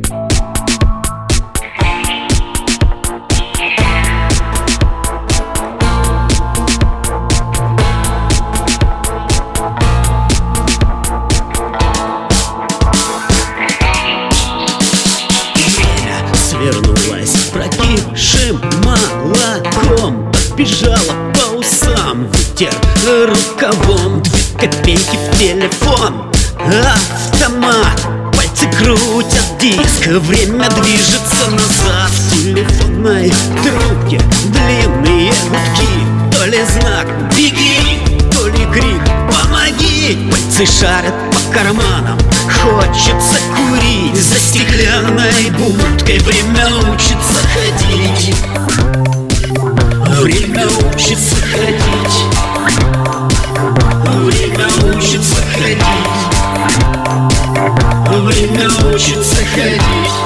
Вернулась прокисшим молоком, побежала по усам, ветер рукавом. 2 копейки в телефон, автомат, пальцы крутят диск, время движется назад. В телефонной трубке длинные гудки, то ли знак «беги», то ли крик «помоги». Пальцы шарят по карманам, хочется курить. За стеклянной будкой время учится ходить. Время учится ходить. Время учится ходить. Время учится ходить.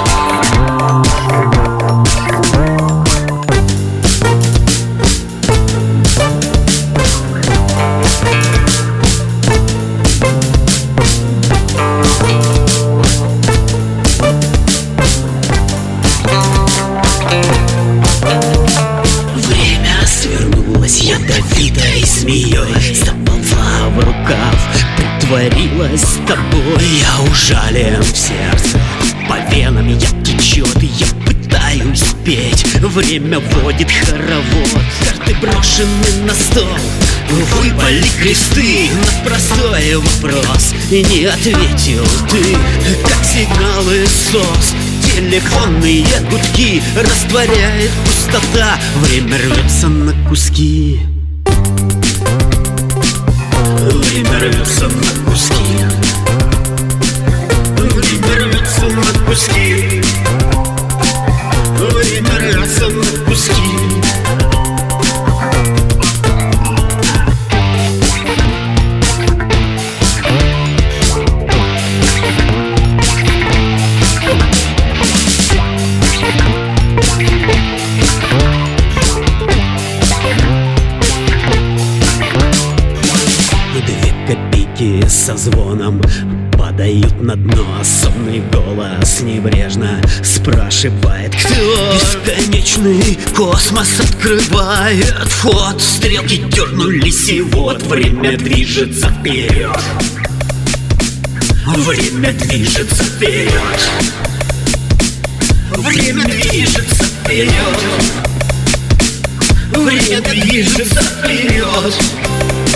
Ядовитой змеей заползла в рукав, притворилась тобой. Я ужален в сердце, по венам яд течет, и я пытаюсь петь. Время водит хоровод, карты брошены на стол, выпали кресты на простой вопрос, и не ответил ты, как сигналы СОС. Телефонные гудки растворяет пустота, время рвется на куски. Время рвется на куски. Время рвется на куски. Время рвется на куски. Копейки со звоном падают на дно. Сонный голос небрежно спрашивает: кто? Бесконечный космос открывает вход. Стрелки дернулись, и вот время движется вперед. Время движется вперед. Время движется вперед. Время движется вперед.